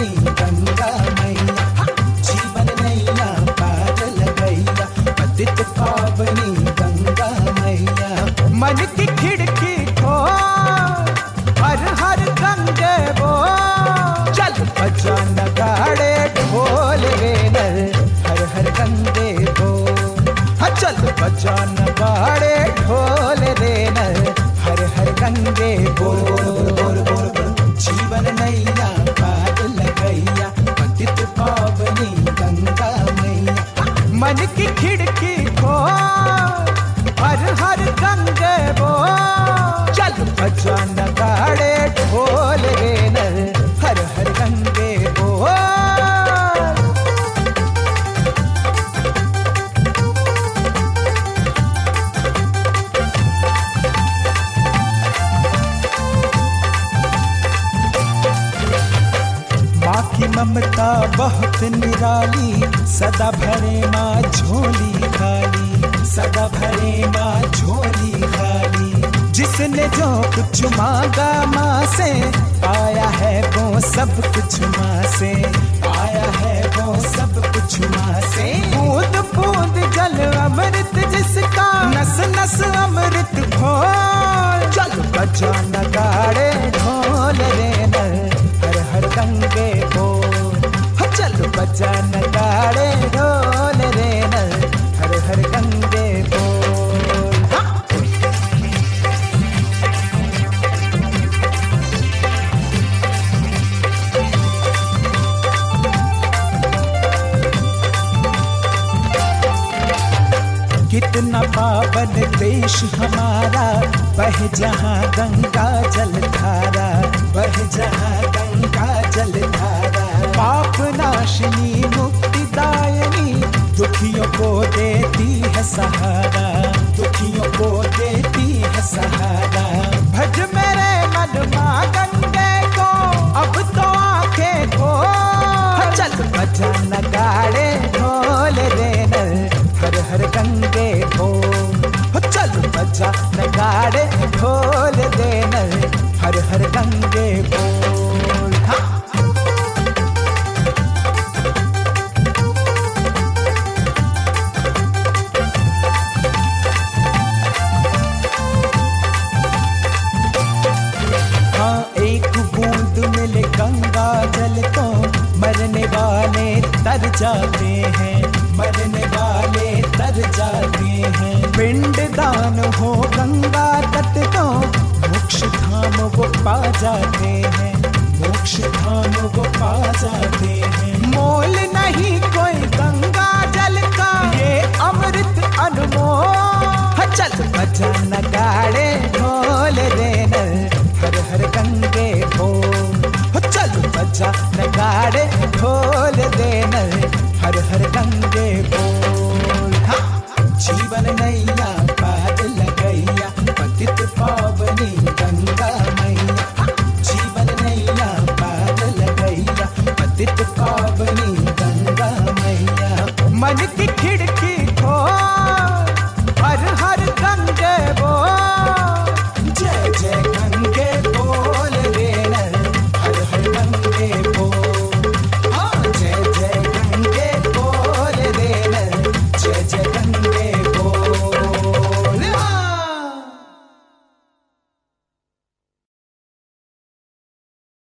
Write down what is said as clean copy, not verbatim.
पावनी गंगा मैया, जीवन नैया पार लगैया, पतित पावनी गंगा मैया। मन की खिड़की खोल, हर हर गंगे बोल, चल बजा नगाड़े ढोल रे नर, हर हर गंगे बोल। हाँ चल बजा नगाड़े ढोल रे नर, हर हर गंगे बोल बोल बोल बोल बोल। जीवन नैया पार लगैया, पतित पावनी गंगा मैया। मन की खिड़की खोल, हर हर गंगे बोल, चल बजा नगाड़े ढोल रे नर, हर हर गंगे बोल। माँ की ममता बहुत निराली, सदा भरे माँ झोली खाली, सदा भरे माँ झोली खाली। जिसने जो कुछ मांगा माँ से, पाया है वो सब कुछ माँ से, पाया है वो सब कुछ माँ से। बूंद बूंद जल अमृत जिसका, नस नस अमृत घोल, चल बजा नगाड़े ढोल रे नर, हर हर गंगे बोल। चल बजा नगाड़े ढोल रे नर, हर हर गंगे बोल। कितना पावन देश हमारा, बह जहाँ गंगा जल धारा, बह जहाँ गंगा जल धारा। पाप नाशिनी मुक्तिदायिनी, दुखियों को देती है सहारा, दुखियों को देती है सहारा। भज मेरे मन माँ गंगे को, अब तो आंखें खोल, चल बजा नगाड़े ढोल रे नर, हर हर गंगे बोल। चल बजा नगाड़े ढोल रे नर, हर हर गंगे बोल। हाँ। हाँ एक बूंद मिले गंगा जल तो, मरने वाले तर जाते हैं, मरने वाले तर जाते हैं। पिंड दान हो गंगा तट तो, मोक्ष धाम वो पा जाते हैं, मोक्ष धाम वो पा जाते हैं। मोल नहीं कोई गंगा जल का, ये अमृत अनमोल। चल बजा नगाड़े ढोल रे नर, हर हर गंगे बोल। चल बजा नगाड़े ढोल रे नर, हर हर गंगे बोल। हाँ। जीवन नैया पार लगैया, पतित पावनी गंगा मैया, जीवन नैया पार लगैया, पतित